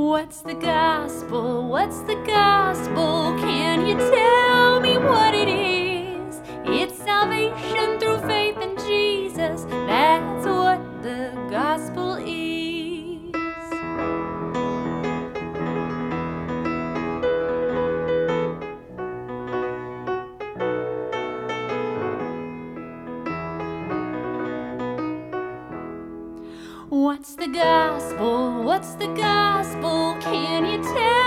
What's the gospel? What's the gospel? Can you tell me what it is? It's salvation through faith in Jesus. That's what the gospel is. What's the gospel? What's the gospel? Can you tell